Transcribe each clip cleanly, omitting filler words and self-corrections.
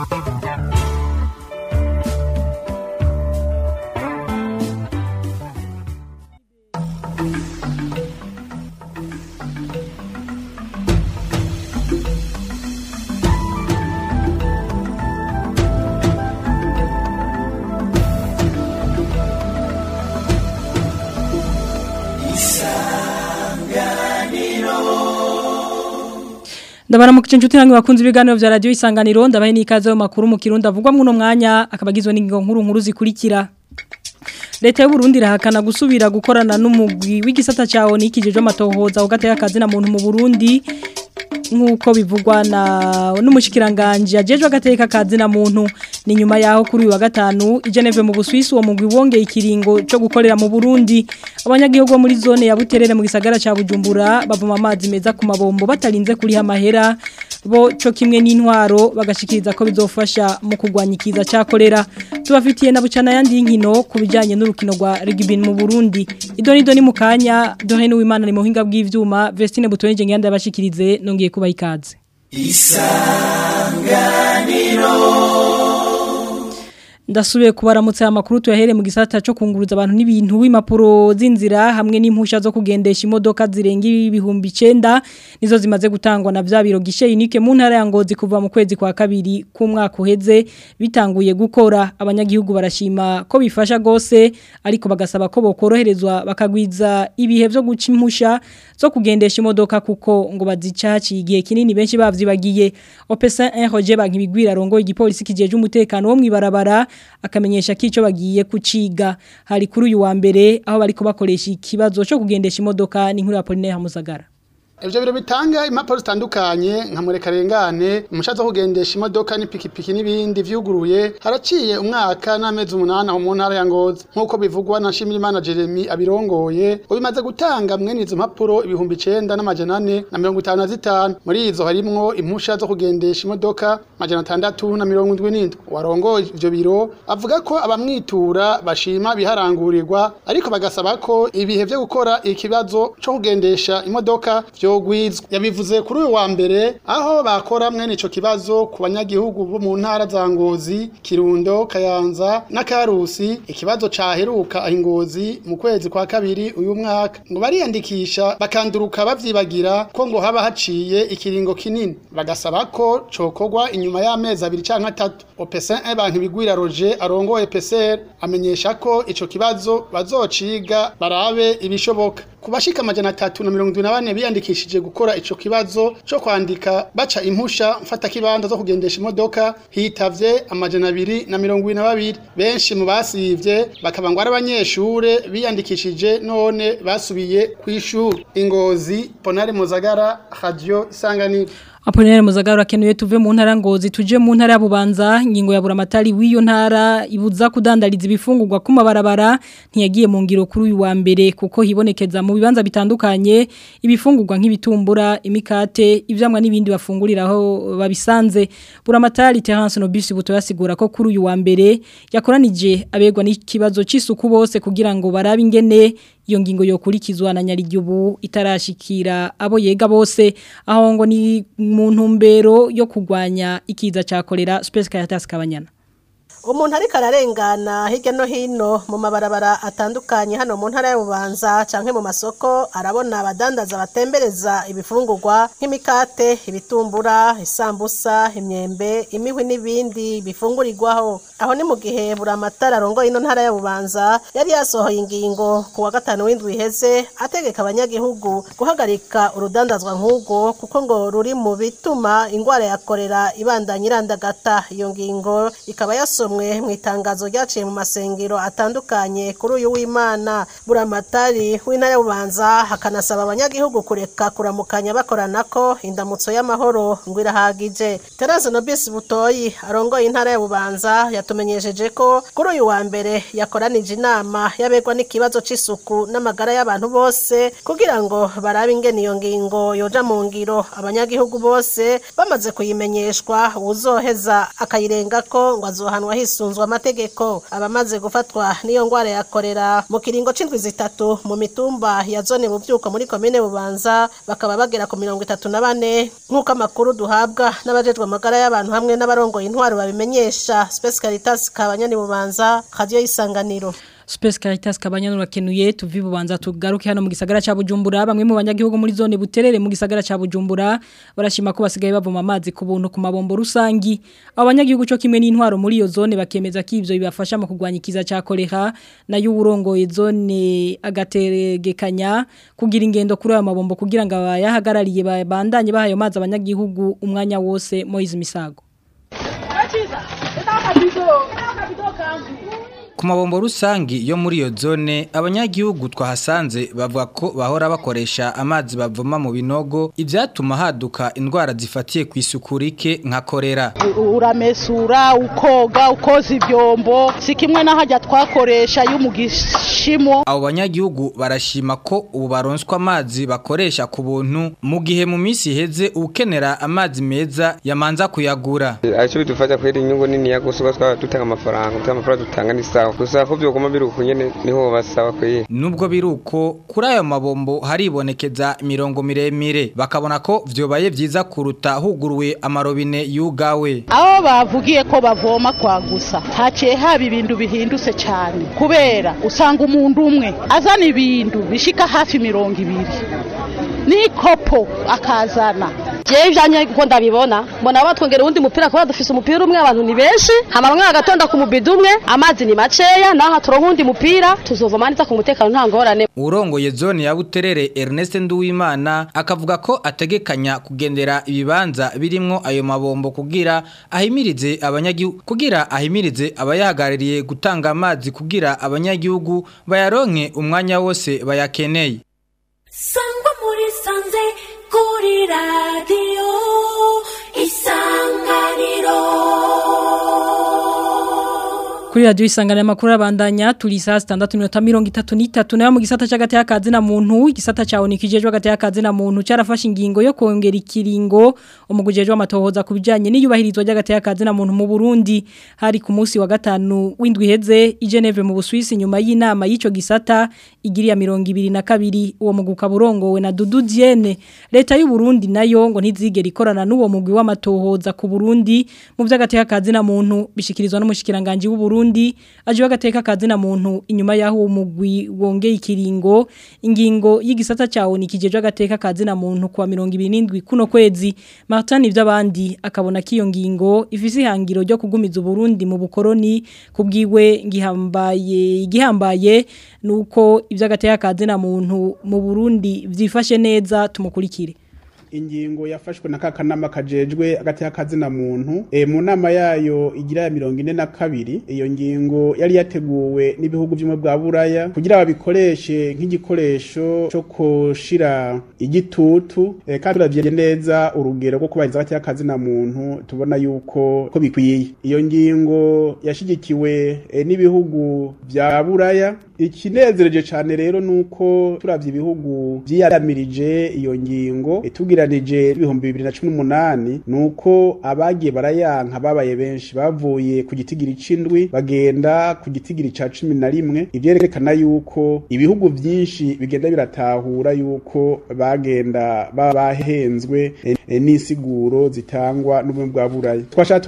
Ivyo biro bitanga impapuro zitandukanye nka murekarengane umushazo kugendesha imodoka n'ipikipiki n'ibindi vyuguruye haraciye umwaka n'amezi 8 aho mu ntara ya Ngozi nkuko bivugwa na Shimirimana Jeremy abirongoye ubimaze gutanga mwene izo mpapuro 9,455 muri izo harimwo impusha zo kugendesha imodoka 677 warongoye ivyo biro avuga ko abamwitura bashima biharangurirwa ariko bagasaba ko ibihe vyo gukora ikibazo cyo kugendesha imodoka gwizwa. Yabivuze kuri uyu wa mbere aho bakora mwene ico kibazo ku banyagihugu bo mu ntara za Ngozi, Kirundo, Kayanza na Karusi. Ikibazo caheruka Ngozi mu kwezi kwa kabiri uyu mwaka ngo bariyandikisha bakanduruka bavyibagira ko ngo haba haciye ikiringo kinini bagasaba ko cokogwa inyuma y'amezi 2 canke 3. Opesa abantu bigwira Roger arongoye PCR amenyesha ko ico kibazo bazociga barabe ibishoboka. Kubashika 374 biyandikishije gukora ico kibazo cyo kwandika baca impusha mfata kibanda zo kugendesha imodoka hitavye 222 benshi mu basivye bakaba ngo ari abanyeshure biyandikishije none basubiye kwishuri. Ingozi Ponare Muzagara Radio Isanganiro. Aponere Muzagara kenuye tuve mu ntara Ngozi tuje mu ntara ya Bubanza ngingo ya buramatari w'iyo ntara ibuza kudandariza ibifungurwa ku mabarabara ntiyagiye mu ngiro kuri uyu wa mbere kuko hibonekeza mu bibanza bitandukanye ibifungurwa nk'ibitumbura imikate ivyamwa n'ibindi bafunguriraho babisanze. Buramatari Terence Nobisi buto yasigura ko kuri uyu wa mbere yakoranije abegwa n'ikibazo c'isuku bose kugira ngo barabe ingene iyo ngingo yokurikizwa na Nyarigihugu itarashikira abo yega bose aho ngo ni mu ntumbero yo kugwanya ikiza cyakorera Space Caritas Kabanyana. Umuntu ariko ararengana hirya no hino mu mabarabara atandukanye hano mu ntara y'Ububanza canke mu masoko arabona abadandaza batembereza ibifungurwa nk'imikate, ibitumbura, isambusa, imyembe, imihwi n'ibindi bifungurirwaho. Aho ni mu gihe buramatara rongo ino ntara y'Ububanza yari yasohoye ingingo ku wa gatanu w'indwi iheze ategeka abanyagihugu guhagarika urudandazwa nk'ubwo kuko ngo ruri mu bituma ingwara yakorera ibandanya irandagata. Iyo ngingo ikaba yasomwe mu itangazo ryaciye mu masengero atandukanye kuri uyu w'Imana. Buramatari w'intara y'Ububanza hakanasaba abanyagihugu kureka kuramukanya bakoranako indamutso y'amahoro ngo irahagije. Terence Nobisi Butoyi arongoye intara y'Ububanza yatumenyesheje ko kuri uyu wa mbere yakoranije inama yabegwa n'ikibazo c'isuku n'amagara y'abantu bose kugira ngo barabe ingene iyo ngingo yoja mu ngiro. Abanyagihugu bose bamaze kuyimenyeshwa uzoheza akayirenga ko ngo azohanwa gukurikiranwa hisunzwe amategeko. Abamaze gufatwa n'iyo ngwara ya korera mu kiringo c'indwi zitatu mu mitumba ya zone Buvyuko muri komine Bubanza bakaba bagera ku 34 nk'uko amakuru duhabwa n'abajejwe amagara y'abantu hamwe n'abarongoye intwaro babimenyesha. Space Caritas Kabanyani Bubanza, Radio Isanganiro. Space Caritas Kabanyani urakenuye tuvi Bubanza tugaruke hano mu gisagara ca Bujumbura. Bamwe mu banyagihugu muri zone Buterere mu gisagara ca Bujumbura barashima ko basigaye bavoma amazi ku buntu ku mabombo rusangi. Abanyagihugu cyo kimwe n'intwaro muri iyo zone bakemeza ko ivyo bibafasha mu kugwanya ikiza ca kolera nayo uburongoye zone agateregekanya kugira ingendo kuri ayo mabombo kugira ngo abayahagarariye babandanye bahayo mazi abanyagihugu umwanya wose. Moise Misago. Ku mabombo rusangi yo muri iyo zone abanyagihugu twahasanze bavuga ko bahora bakoresha amazi bavoma mu binogo ivyatuma haduka indwara zifatiye kwisukurike nka kolera. Uramesura ukoga ukoza ivyombo sikimwe na hajya twakoresha y'umugishimo. Abo banyagihugu barashima ko ubu baronswa amazi bakoresha ku buntu mu gihe mu minsi iheze ukenera amazi meza yamanza kuyagura. Aco bidufasha kwera inyungu nini yagusuka twa dutanga amafaranga dutanga ni sawa. Gusa ko byogoma biruko nyene niho basaba kwiye. Nubwo biruko kuri ayo mabombo haribonekeza imirongo miremire bakabona ko vyobaye vyiza kuruta huguruwe amarobine yugawe. Aho bavugiye ko bavoma kwa gusa haciye haba ibintu bihindutse cyane kubera usanga umuntu umwe azana ibintu bishika hafi 200 ni kopo akazana. Je byanye ko ndabibona mbona batwongera undi mupira ko dufise umupira umwe abantu ni benshi hamwe agatonda ku mubido umwe amazi ni maceya naho turonka undi mupira tuzovoma neza ku mutekano nta ngorane. Urongoye zone ya Buterere Ernest Nduwimana akavuga ko ategekanya kugendera ibibanza birimwo ayo mabombo kugira ahimirize abanyagihugu abayahagarariye gutanga amazi kugira abanyagihugu bayaronke umwanya wose bayakeneye. Sangwa muri sanze kuri radio Isanganiro. Kuri radio Isanganiro makuru abandanya turi saa 6:33 nayo mu gisata cy'agati y'akazi na muntu igisata cyawo nikijejwe agati y'akazi na muntu cyarafashe ingingo yo kongera ikiringo umugujejwe amatohoza kubijanye n'iyubahirizwa ry'agati y'akazi na muntu mu Burundi hari ku munsi wa gatanu w'indwi heze i Geneve mu Busuwisi nyuma y'inama y'ico gisata igiriya 22 uwo muguka burongowe na Dudu Diene. Leta y'u Burundi nayo ngo ntizigera ikorana n'uwo mugwi w'amatohoza ku Burundi mu vy'agati y'akazi na muntu bishikirizwa n'umushikiranganje w'u Burundi aje bagateka kazi na muntu inyuma yaho umugwi wongeye ikiringo ingingo y'igisata cyawo nikijeje agateka kazi na muntu kwa 27 kuno kwezi. Martin ivy'abandi akabona kiyo ngingo ifise ihangiro ryo kugumiza Burundi mu bukoroni kubwiwe gihambaye nuko ivy'agateka kazi na muntu mu Burundi vyifashe neza. Tumukurikire. Ingingo yafashwe na kakanama kajejwe agati y'akazi na muntu mu nama yayo igira ya 42 iyo ngingo yari yateguwe n'ibihugu by'umwe bwa Buraya kugira babikoreshe nk'igikoresho cyo koshira igitutu kandi turavye neza urugero rwo kubahiriza agati y'akazi na muntu tubona yuko ko bikwiye. Iyo ngingo yashigikiwe n'ibihugu bya Buraya. Ikinezereje cyane rero nuko turavye ibihugu vyiyamirije iyo ngingo tugiranije 2018 nuko abagiye barayanka babaye benshi bavuye ku gitigiri c'indwi bagenda ku gitigiri ca 11. Ivyerekana yuko ibihugu vyinshi bigenda biratahura yuko bagenda babahenzwe n'isiguro zitangwa n'ubumwe bwa Buraya. Twashaka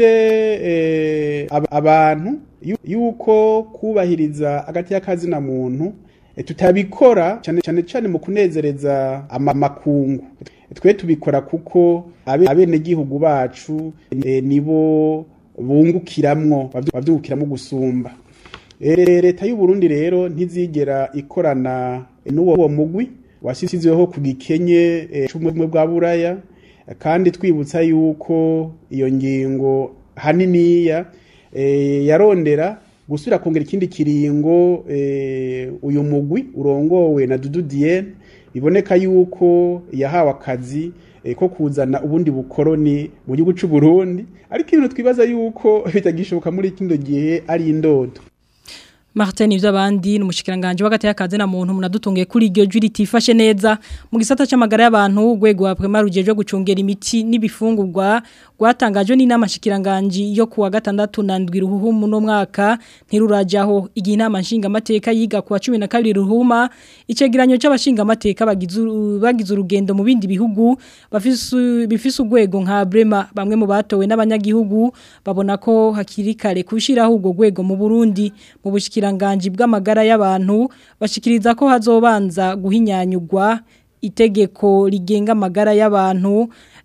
tubwire abantu yuko kubahiriza agati y'akazi na muntu tutabikora cyane mu kunezereza amakungu. Twe tubikora kuko abene gihugu bacu nibo bungukiramwo bavyukiramwo gusumba. Leta y'u Burundi rero ntizigera ikorana n'uwo mugwi wasizweho ku gikenye c'ubumwe bwa Buraya kandi twibutsa yuko iyo ngingo haniniya yarondera gusubira kongera ikindi kiringo uyu mugwi urongowe na Dudu Diene biboneka yuko yahawe akazi ko kuzana ubundi bukoroni mu gihugu cy'u Burundi ariko ibintu twibaza yuko bitagishoboka muri kino gihe ari indoto. Martin ivy'abandi n'umushikiranganje w'agati y'akazi na muntu munadutungiye kuri iryo juri tifashe neza mu gisata c'amagara y'abantu urwego wa Prema rujeje gucungera imiti n'ibifungurwa rwatangajwe n'inama shikiranganje yo kuwa gatandatu na ndwi ruhumu no mwaka ntirurajaho igihe inama nshinga amateka yiga kuwa 12 ruhuma icegeranyo c'abashinga amateka bagize urugendo mu bindi bihugu bifise urwego nka Brema bamwe mu batowe n'abanyagihugu babona ko hakiri kare kushiraho urwo rwego mu Burundi mu bushikiranganje bw'amagara y'abantu bashikiriza ko hazobanza guhinyanyugwa itegeko rigenga amagara y'abantu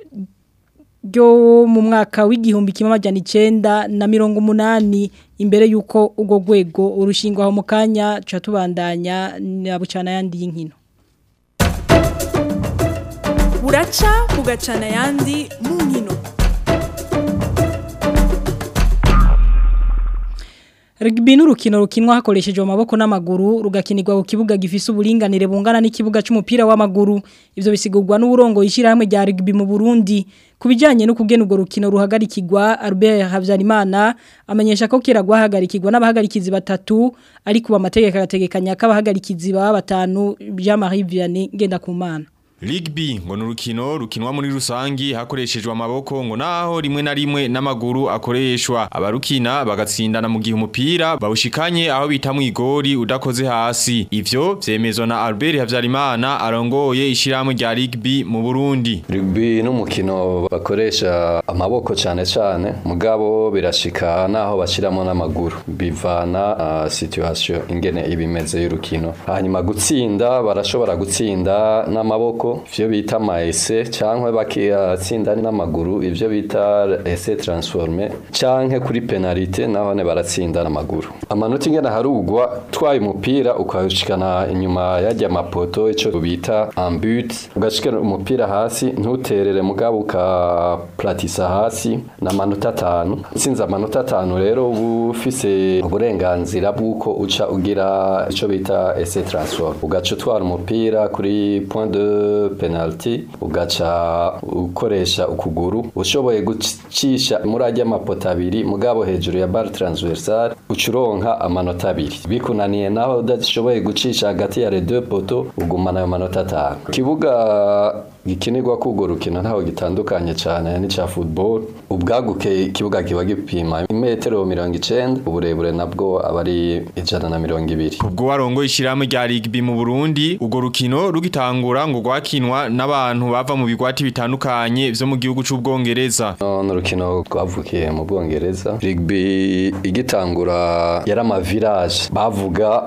ryo mu mwaka w'igihumbi kimwe amajana 980 imbere yuko urwo rwego urushingwaho mu kanya catubandanya nabucana yandi y'inkino buraca bugacana yandi mu nkino. Rugby n'urukino rukinwa hakoresheje amaboko n'amaguru rugakinirwa ku kibuga gifise uburinganire bungana n'ikibuga c'umupira w'amaguru ivyo bisigurwa n'uburongo yishirahamwe rya rugby mu Burundi kubijanye no kugena urwo rukino ruhagarikirwa Albert Havyarimana amenyesha ko kera guhagarikirwa n'abahagarikizi batatu ariko amategeko agategekanya ko abahagarikizi baba batanu Jean-Marie Vianney Ngendakumana. Rugby ngo nurukino rukinwa muri rusangi hakoreshejwe amaboko ngo naho rimwe na rimwe n'amaguru akoreshwa abarukina bagatsindana mu gihe umupira bawushikanye aho bita mu igori udakoze hasi ivyo vyemezwa na Albert Havyarimana arongoye ishiramwe rya rugby mu Burundi. Rugby n'umukino bakoresha amaboko cyane cyane mugabo birashika naho bashiramo n'amaguru bivana situation ingene ibimeze y'urukino hanyuma gutsinda barashobora gutsinda n'amaboko ivyo bita maese canke bakiyatsinda n'amaguru ivyo bita essai transformé canke kuri penalty naho ne baratsinda n'amaguru amanota ingena harugwa twaye umupira ukawushikana inyuma yajya mapoto ico bita en but ugashikana umupira hasi ntuterere mugabo uka platisa hasi na manota 5 sinza amanota 5 rero ufise uburenganzira bwuko uca ugira ico bita essai transform ugaca twara umupira kuri point de penalty ugaca ukoresha ukuguru ushoboye gucisha muri ajya mapota abiri mugabo hejuru ya bar transversal ucuronka amanota abiri bikunaniye naho udashoboye gucisha hagati ya les deux poteaux ugumana amanota 5 kibuga gikinirwa kugo rukino ntaho gitandukanye cyane n'icya football ubwaguke kibuga kiba gipima imetero 90 uburebure nabwo abari 120 ubwo warongo ishiramwe rya rugby mu Burundi ugo rukino rugitangura ngo rwakinwa n'abantu bava mu bigwati bitandukanye byo mu gihugu c'ubwongereza no rukino rwavukiye mu Bwongereza rugby igitangura yari ama village bavuga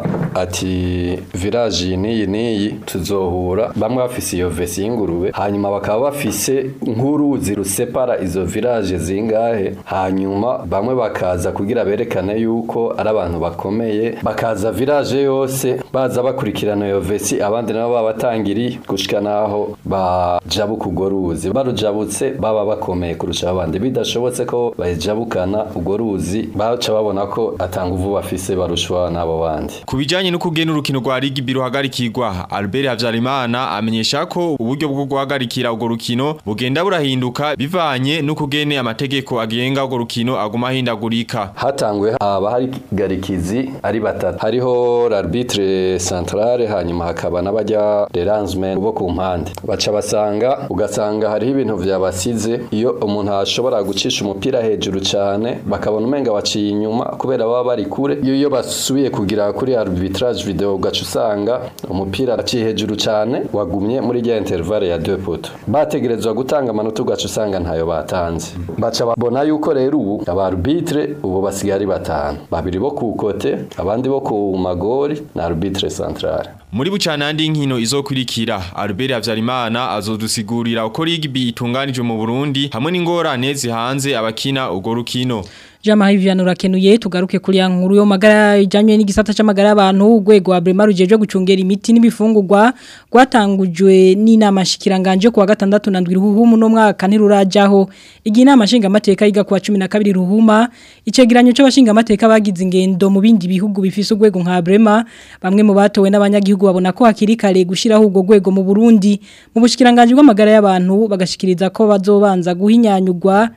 ati village niyi tuzohura bamwe bafise iyo vesi y'ingurube hanyuma bakaba bafise nk'uruzi rusepara izo village zingahe hanyuma bamwe bakaza kugira berekane yuko ari abantu bakomeye bakaza village yose baza bakurikirana iyo vesi abandi nabo babatangiri gushika naho bajabuka ugo ruzi barujabutse baba bakomeye kurusha abandi bidashobotse ko bayijabukana ugo ruzi baca babona ko atanguvu bafise barushwa nabo bandi kubijanye no kugena urukino rwa rugby ruhagarikirwa Albert Havyarimana amenyesha ko uburyo bwo guhagarikira ugo rukino bugenda burahinduka bivanye no kugene amategeko agenga ugo rukino aguma hindagurika hatangwe abahagarikizi ari batatu hariho l'arbitre central hanyuma hakaba n'abajya linesmen bo ku mpande baca basanga ugasanga hari ibintu vyabasize iyo umuntu ashobora gucisha umupira hejuru cyane bakabona umenga waciye inyuma kubera baba bari kure iyo basubiye kugira kuri arbitrage video ugaca usanga umupira aciye hejuru cyane wagumye muri rya intervalle ya 2 poteaux bategerezwa gutanga amanota ugaca usanga ntayo batanze baca babona yuko rero ubu abarbitre ubu basigari batanu babiri bo ku kote abandi bo ku magori na arbitre central muri bucanandi nkino izokurikira Albert Havyarimana azodusigurira uko rugby itunganije mu Burundi hamwe n'ingorane zihanze abakina ugo rukino Jean-Marie Vianney urakenuye tugaruke kuri ya nkuru yo magara ijanye n'igisata c'amagara y'abantu urwego wa Brema rujeje gucungera imiti n'ibifungurwa rwatangujwe n'inama shikiranganje kuwa gatandatu na ndwi ruhumu no mwaka ntirurajaho igihe inama nshinga amateka yiga kuwa 12 ruhuma icegeranyo c'abashinga amateka bagize ingendo mu bindi bihugu bifise urwego nka Brema bamwe mu batowe n'abanyagihugu babona ko hakiri kare gushiraho urwo rwego mu Burundi mu bushikiranganje bw'amagara y'abantu bagashikiriza ko bazobanza guhinyanyugwa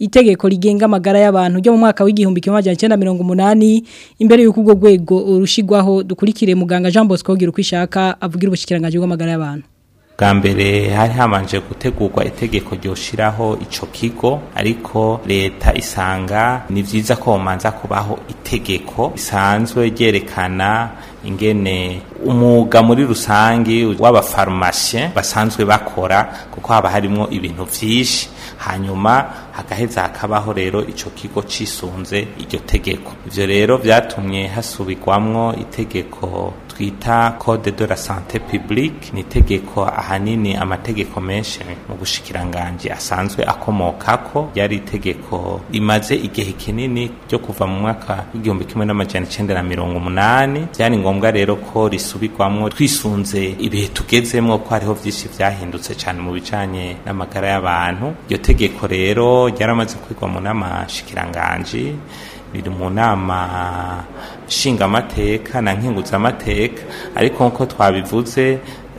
itegeko rigenga amagara y'abantu ryo mu mwaka w'igihumbi 1980 imbere y'uko ubwo rwego urushigwaho dukurikire muganga Jean Bosco gira kwishaka avugira ubushikiranganje bw'amagara y'abantu. Bwa mbere hari hamanje gutegurwa itegeko ryoshiraho ico kigo ariko leta isanga ni vyiza ko manza kubaho itegeko isanzwe ryerekana ingene umuga muri rusangi w'abafarumasi basanzwe bakora kuko haba harimo ibintu vyinshi hanyuma hagaheza hakabaho rero ico kigo cisunze iryo tegeko. Ivyo rero vyatumye hasubirwamwo itegeko twita Code de la Santé Publique, ni tegeko ahanini amategeko menshi mu gushikiranganje asanzwe akomokako. Yari itegeko imaze igihe kinini ryo kuva mu mwaka w'igihumbi 1980. Byari ngombwa rero ko risubirwamwo twisunze ibihe tugezemwo ko hariho vyinshi vyahindutse cyane mu bijanye n'amagara y'abantu. Iryo tegeko rero ryaramaze kwigwa mu namashikiranganje, biri mu nama shinga amateka na nkinguza amateka, ariko nko twabivuze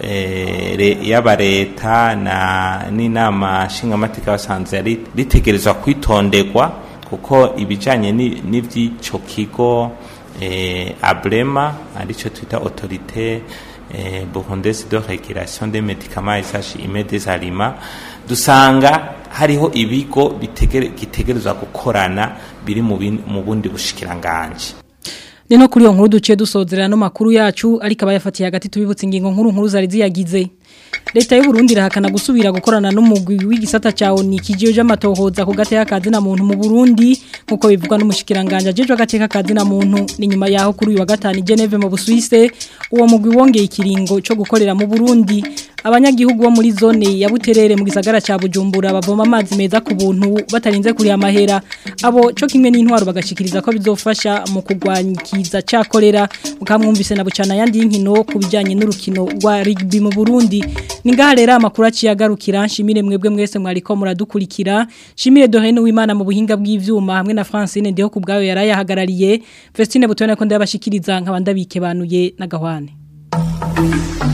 yaba leta na n'inama shinga amateka basanze ritegerezwa kwitonderwa kuko ibijanye n'ivy'ico kigo Abrema arico twita autorité burundaise de régulation des médicaments et des aliments, dusanga hariho ibigo gitegerezwa gukorana biri mu bundi bushikiranganje. Nino kuri yo nkuru duciye dusozerera no makuru yacu ariko abayafatiye hagati tubibutse ingingo nkuru zari ziyagize. Leta y'u Burundi irahakana gusubira gukorana n'umugwi w'igisata cyawo ni kigiyo j'amatohoza ku gateka kazi na muntu mu Burundi nkuko bivugwa n'umushikiranganje ajejwe gateka kazi na muntu. Ni nyuma yaho kuri uyu wa gatanu Geneve mu Busuwise uwo mugwi wongeye ikiringo cyo gukorera mu Burundi. Abanyagihugu bo muri zone ya Buterere mu gisagara ca Bujumbura bavoma amazi meza ku buntu batarinze kuri amahera. Abo cyo kimwe n'intwaro bagashikiriza ko bizofasha mu kugwanyikiza cyakorera. Mukamwumvise na bucana yandi inkino kubijanye n'urukino rwa rugby mu Burundi. Ningaha rero amakuru aciyagarukira nshimire mwebwe mwese mwariko muradukurikira. Shimire Dorene w'Imana mu buhinga bw'ivyuma hamwe na Francine Ndeho kubgayo yarayahagarariye. Vestine Butone ko ndabashikiriza nkabandabike banuye na Gahwane.